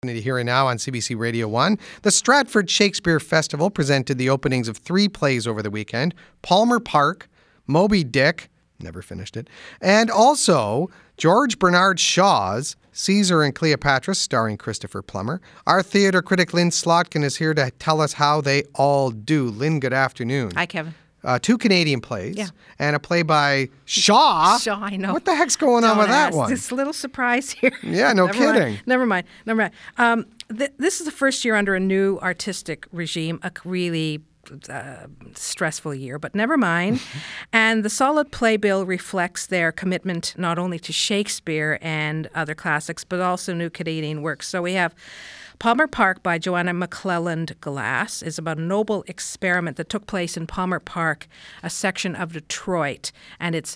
Here and now on CBC Radio 1. The Stratford Shakespeare Festival presented the openings of 3 plays over the weekend. Palmer Park, Moby Dick, never finished it, and also George Bernard Shaw's Caesar and Cleopatra, starring Christopher Plummer. Our theatre critic Lynn Slotkin is here to tell us how they all do. Lynn, good afternoon. Hi, Kevin. 2 Canadian plays and a play by Shaw. Shaw, I know. What the heck's going on with that one? Just a little surprise here. Yeah, no kidding. Never mind. This is the first year under a new artistic regime, a really stressful year, but never mind. And the solid playbill reflects their commitment not only to Shakespeare and other classics, but also new Canadian works. So we have Palmer Park by Joanna McClelland Glass is about a noble experiment that took place in Palmer Park, a section of Detroit, and it's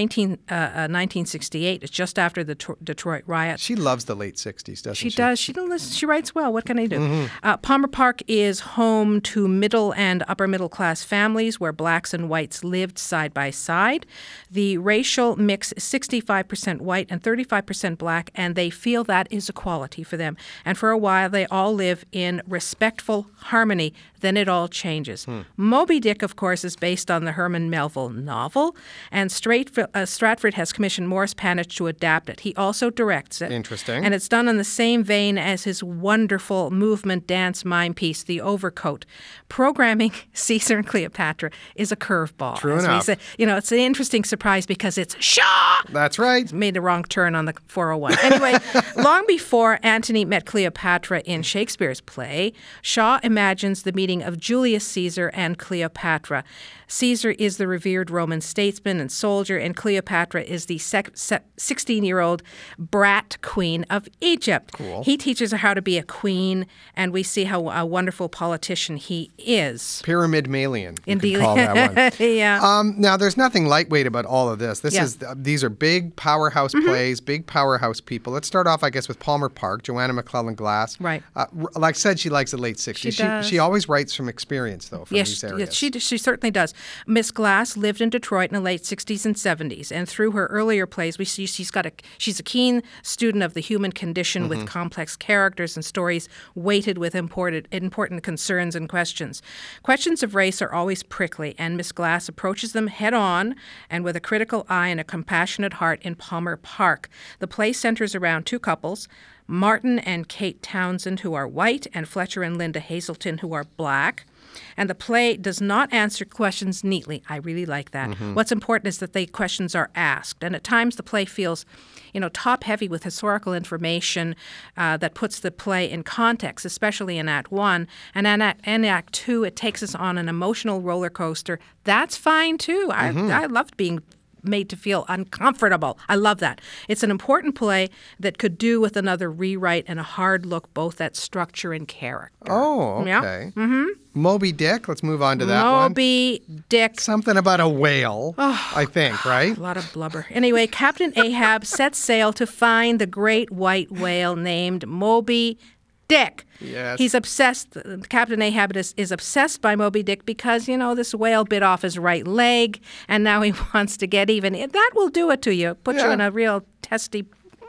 1968. It's just after the Detroit riots. She loves the late 60s, doesn't she? She does. She writes well. What can I do? Palmer Park is home to middle and upper middle class families where blacks and whites lived side by side. The racial mix is 65% white and 35% black, and they feel that is equality for them. And for a while, they all live in respectful harmony. Then it all changes. Moby Dick, of course, is based on the Herman Melville novel, and Stratford has commissioned Morris Panitch to adapt it. He also directs it. Interesting. And it's done in the same vein as his wonderful movement dance mime piece, The Overcoat. Programming Caesar and Cleopatra is a curveball. True enough. It's an interesting surprise because it's Shaw. That's right. Made the wrong turn on the 401. Anyway, long before Antony met Cleopatra in Shakespeare's play, Shaw imagines the meeting of Julius Caesar and Cleopatra. Caesar is the revered Roman statesman and soldier, and Cleopatra is the 16-year-old brat queen of Egypt. Cool. He teaches her how to be a queen, and we see how a wonderful politician he is. Pyramid Malian, you Indeed. could call that one. Yeah. Now, there's nothing lightweight about all of this. These are big powerhouse plays, big powerhouse people. Let's start off, I guess, with Palmer Park, Joanna McClelland Glass. Right. Like I said, she likes the late 60s. She does. She always writes from experience, though, from these areas. Yes, she certainly does. Miss Glass lived in Detroit in the late 60s and 70s, and through her earlier plays, we see she's a keen student of the human condition with complex characters and stories weighted with important concerns and questions. Questions of race are always prickly, and Miss Glass approaches them head-on and with a critical eye and a compassionate heart in Palmer Park. The play centers around 2 couples, Martin and Kate Townsend, who are white, and Fletcher and Linda Hazelton, who are black. And the play does not answer questions neatly. I really like that. What's important is that the questions are asked. And at times the play feels, top-heavy with historical information that puts the play in context, especially in Act 1. And in Act 2, it takes us on an emotional roller coaster. That's fine, too. I loved being made to feel uncomfortable. I love that. It's an important play that could do with another rewrite and a hard look both at structure and character. Oh, okay. Yeah? Moby Dick, let's move on to that one. Moby Dick. Something about a whale, I think, right? A lot of blubber. Anyway, Captain Ahab sets sail to find the great white whale named Moby Dick. Yes. He's obsessed. Captain Ahab is obsessed by Moby Dick because, this whale bit off his right leg, and now he wants to get even. That will do it to you. Put you in a real testy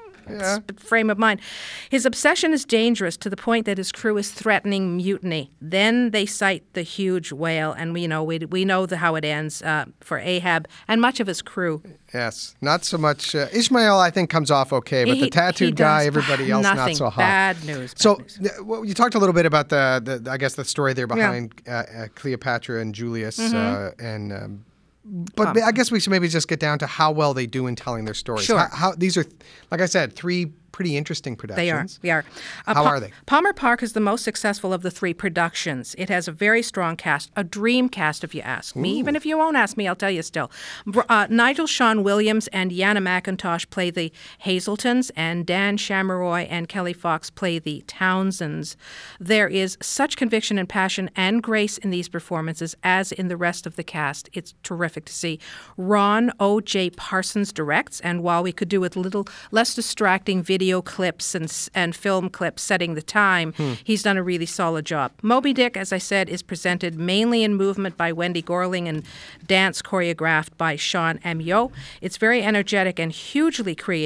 frame of mind. His obsession is dangerous to the point that his crew is threatening mutiny. Then they sight the huge whale, and we know how it ends for Ahab and much of his crew. Yes, not so much. Ishmael, I think, comes off okay, but the tattooed guy, everybody else, not so hot. Bad news. You talked a little bit about the story there behind Cleopatra and Julius, but I guess we should maybe just get down to how well they do in telling their stories. Sure. How these are, like I said, 3 pretty interesting productions. They are. How are they? Palmer Park is the most successful of the 3 productions. It has a very strong cast, a dream cast if you ask me. Even if you won't ask me, I'll tell you still. Nigel Sean Williams and Yana McIntosh play the Hazeltons, and Dan Shamroy and Kelly Fox play the Townsends. There is such conviction and passion and grace in these performances as in the rest of the cast. It's terrific to see. Ron O.J. Parsons directs, and while we could do with a little less distracting video clips and film clips setting the time, he's done a really solid job. Moby Dick, as I said, is presented mainly in movement by Wendy Gorling and dance choreographed by Sean Amiot. It's very energetic and hugely creative.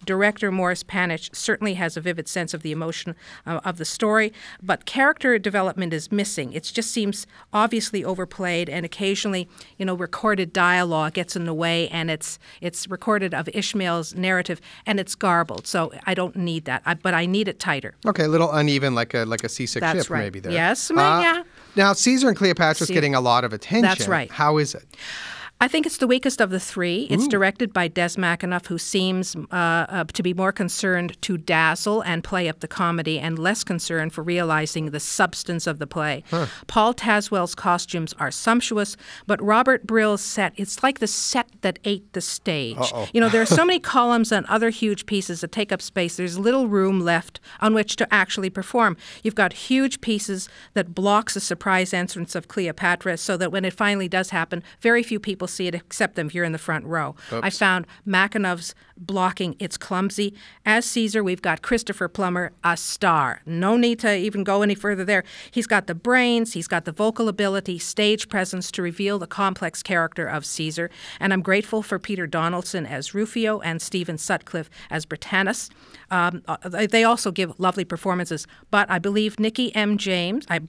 Director Morris Panich certainly has a vivid sense of the emotion of the story, but character development is missing. It just seems obviously overplayed, and occasionally, recorded dialogue gets in the way, and it's recorded of Ishmael's narrative, and it's garbled. So I don't need that, but I need it tighter. Okay, a little uneven, like a seasick That's ship right. maybe there. Yes, yeah. Now, Caesar and Cleopatra's getting a lot of attention. That's right. How is it? I think it's the weakest of the three. It's directed by Des McAnuff, who seems to be more concerned to dazzle and play up the comedy and less concerned for realizing the substance of the play. Paul Tazwell's costumes are sumptuous, but Robert Brill's set, it's like the set that ate the stage. There are so many columns and other huge pieces that take up space. There's little room left on which to actually perform. You've got huge pieces that blocks the surprise entrance of Cleopatra so that when it finally does happen, very few people see it except them if you're in the front row. Oops. I found McAnuff's blocking, it's clumsy. As Caesar, we've got Christopher Plummer, a star. No need to even go any further there. He's got the brains, he's got the vocal ability, stage presence to reveal the complex character of Caesar. And I'm grateful for Peter Donaldson as Rufio and Stephen Sutcliffe as Britannicus. They also give lovely performances, but I believe Nikki M. James as a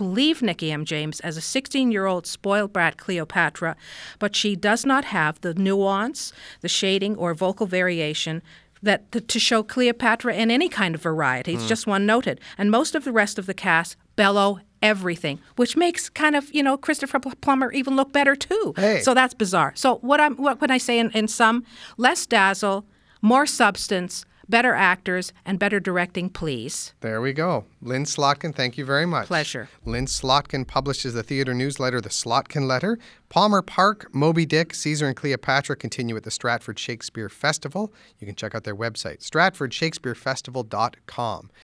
16-year-old spoiled brat Cleopatra, but she does not have the nuance, the shading, or vocal variation that to show Cleopatra in any kind of variety. It's just one-noted. And most of the rest of the cast bellow everything, which makes kind of, Christopher Plummer even look better too. Hey. So that's bizarre. So what can I say in sum? Less dazzle, more substance, better actors, and better directing, please. There we go. Lynn Slotkin, thank you very much. Pleasure. Lynn Slotkin publishes the theater newsletter, The Slotkin Letter. Palmer Park, Moby Dick, Caesar and Cleopatra continue at the Stratford Shakespeare Festival. You can check out their website, stratfordshakespearefestival.com.